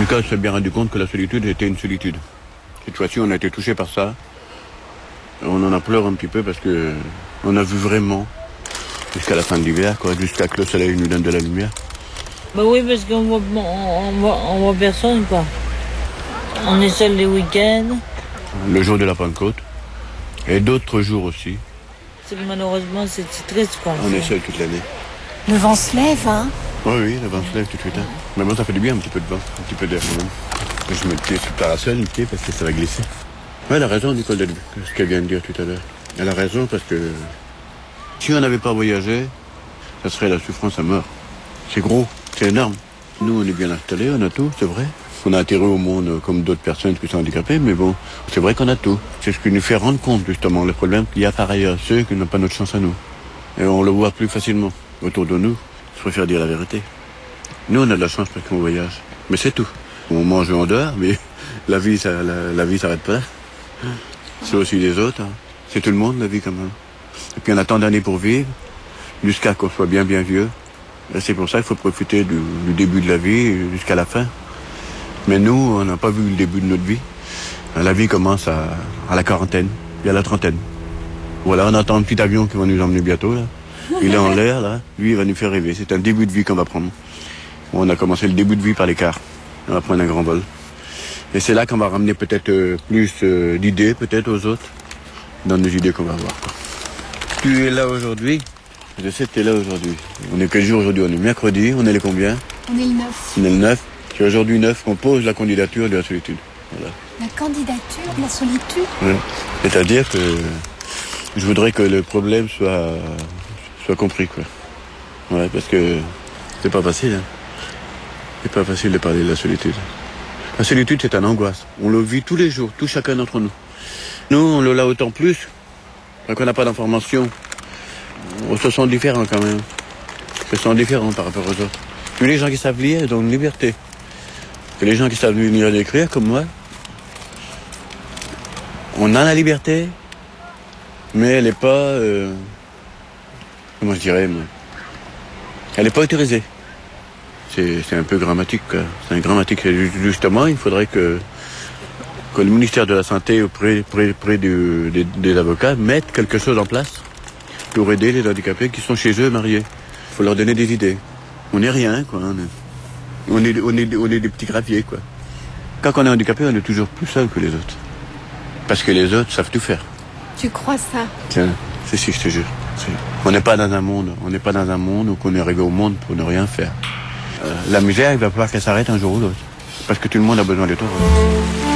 Lucas s'est bien rendu compte que la solitude était une solitude. Cette fois-ci, on a été touché par ça. On en a pleuré un petit peu parce que on a vu vraiment jusqu'à la fin de l'hiver, quoi, jusqu'à que le soleil nous donne de la lumière. Bah oui, parce qu'on voit personne, quoi. On est seul les week-ends. Le jour de la Pentecôte. Et d'autres jours aussi. Malheureusement, c'est triste, quoi. On est seul toute l'année. Le vent se lève, hein? Oui, le vent se lève tout de suite. Hein. Mais bon, ça fait du bien, un petit peu de vent, un petit peu d'air quand même. Je me tais sous le parasol, le pied, parce que ça va glisser. Ouais, elle a raison, Nicole, ce qu'elle vient de dire tout à l'heure. Elle a raison, parce que si on n'avait pas voyagé, ça serait la souffrance à mort. C'est gros, c'est énorme. Nous, on est bien installés, on a tout, c'est vrai. On a atterri au monde comme d'autres personnes qui sont handicapées, mais bon, c'est vrai qu'on a tout. C'est ce qui nous fait rendre compte, justement, le problème qu'il y a par ailleurs, ceux qui n'ont pas notre chance à nous. Et on le voit plus facilement autour de nous. Je préfère dire la vérité. Nous, on a de la chance parce qu'on voyage. Mais c'est tout. On mange et on dort, mais la vie s'arrête pas. C'est aussi les autres. Hein. C'est tout le monde, la vie, quand même. Et puis on a tant d'années pour vivre, jusqu'à qu'on soit bien vieux. Et c'est pour ça qu'il faut profiter du début de la vie jusqu'à la fin. Mais nous, on n'a pas vu le début de notre vie. La vie commence à la quarantaine, puis à la trentaine. Voilà, on attend un petit avion qui va nous emmener bientôt, là. Il est en l'air, là. Lui, il va nous faire rêver. C'est un début de vie qu'on va prendre. On a commencé le début de vie par l'écart. On va prendre un grand vol. Et c'est là qu'on va ramener peut-être plus d'idées, peut-être aux autres, dans nos idées qu'on va avoir. Tu es là aujourd'hui. Je sais que tu es là aujourd'hui. On est quel jour aujourd'hui? On est mercredi. On est les combien? On est le 9. On est le 9. C'est aujourd'hui 9 qu'on pose la candidature de la solitude. Voilà. La candidature de la solitude? Ouais. C'est-à-dire que je voudrais que le problème soit compris, quoi. Ouais, parce que c'est pas facile, hein. C'est pas facile de parler de la solitude. La solitude, c'est une angoisse. On le vit tous les jours, tout chacun d'entre nous. Nous, on le l'a autant plus, quand on n'a pas d'informations. On se sent différent quand même. On se sent différent par rapport aux autres. Puis les gens qui savent lire, ils ont une liberté. Et les gens qui savent lire et écrire, comme moi, on a la liberté, mais elle n'est pas... comment je dirais, moi, elle n'est pas autorisée. C'est un peu grammatique, quoi. C'est un grammatique. Justement, il faudrait que le ministère de la Santé, auprès des avocats, mette quelque chose en place pour aider les handicapés qui sont chez eux mariés. Il faut leur donner des idées. On n'est rien, quoi. On est des petits graviers, quoi. Quand on est handicapé, on est toujours plus seul que les autres. Parce que les autres savent tout faire. Tu crois ça? Tiens, c'est si, je te jure. On n'est pas dans un monde où on est arrivé au monde pour ne rien faire. La misère, il va falloir qu'elle s'arrête un jour ou l'autre. Parce que tout le monde a besoin de toi.